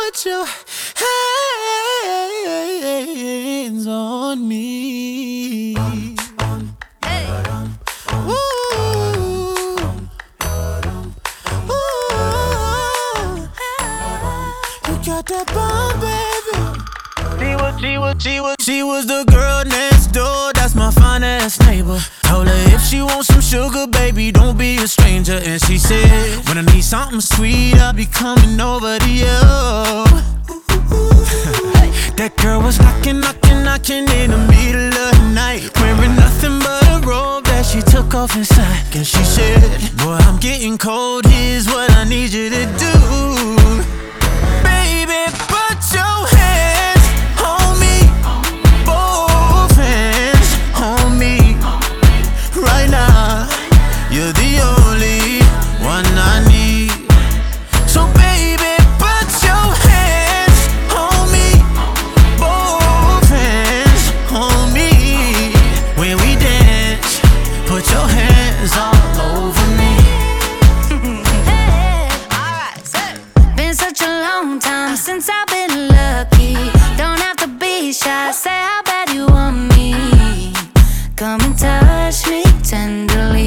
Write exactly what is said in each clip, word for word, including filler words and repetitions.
put your hands on me. Hey. Ooh. Ooh. You got that bomb, baby. She was, she was, she was, she was the girl next door. That's my fine ass neighbor. Told her if she wants some sugar, baby, don't be a stranger. And she said, when I need something sweet, I'll be coming over to you. That girl was knocking, knocking, knocking in the middle of the night, wearing nothing but a robe that she took off inside. And she said, boy, I'm getting cold, here's what I need you to do. Baby, put your hands on me, both hands on me. Right now, you're the only one I need. So baby, put your hands on me, both hands on me. When we dance, put your hands all over me. Hey, alright, been such a long time since I've been lucky. Don't have to be shy, say how bad you want me. Come and touch me tenderly.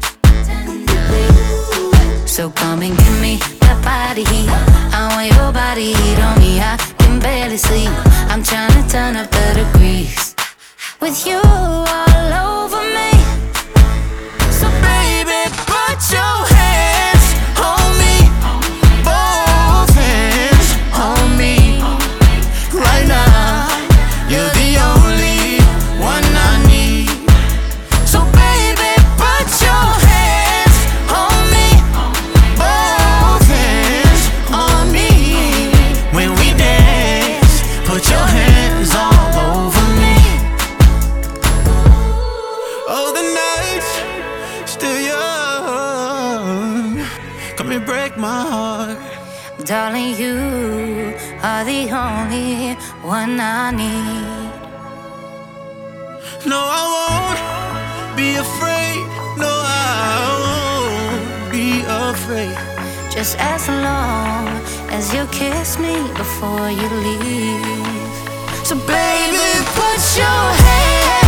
So come and give me that body heat. I want your body heat on me. I can barely sleep. I'm trying to turn up the degrees with you all over me. So baby, put your hands on me, both hands on me. Right now, you're the only one I need. So baby, put your hands on me, both hands on me. When we dance, put your hands all over me. Oh, the night's still young. Come and break my heart. Darling, you are the only one I need. No, I won't be afraid. No, I won't be afraid. Just as long as you kiss me before you leave. So baby, put your hands